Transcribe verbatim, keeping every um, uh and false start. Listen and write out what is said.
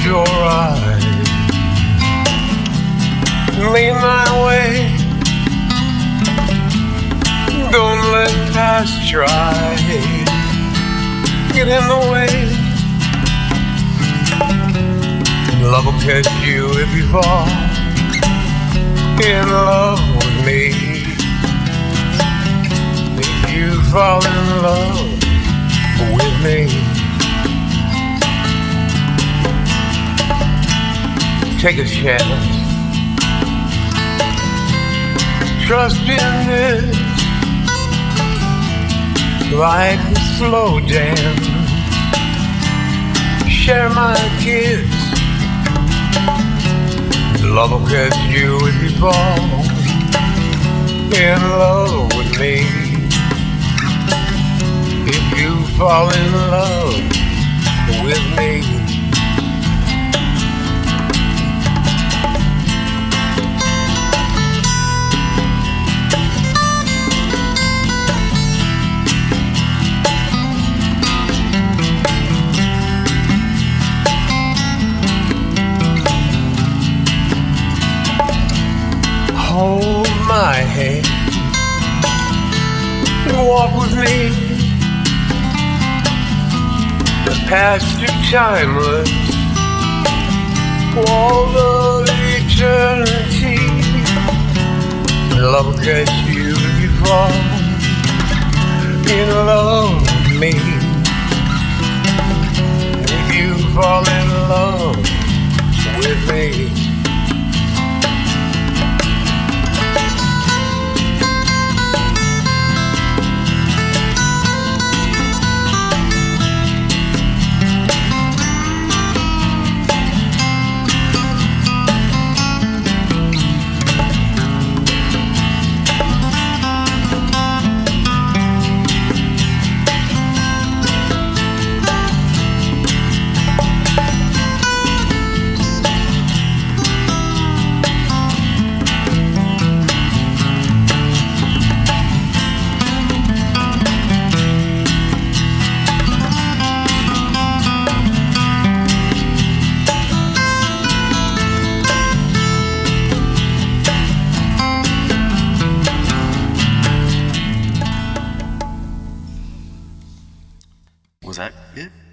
your eyes lead my way. Don't let past try get in the way. Love will catch you if you fall in love with me. If you fall in love with me, take a chance. Trust in this, like a slow dance. Share my kiss. Love will catch you if you fall in love with me. If you fall in love with me. Hold my hand and walk with me. The past is timeless, all of eternity. Love will catch you if you fall in love with me. If you fall in love with me. Was that it?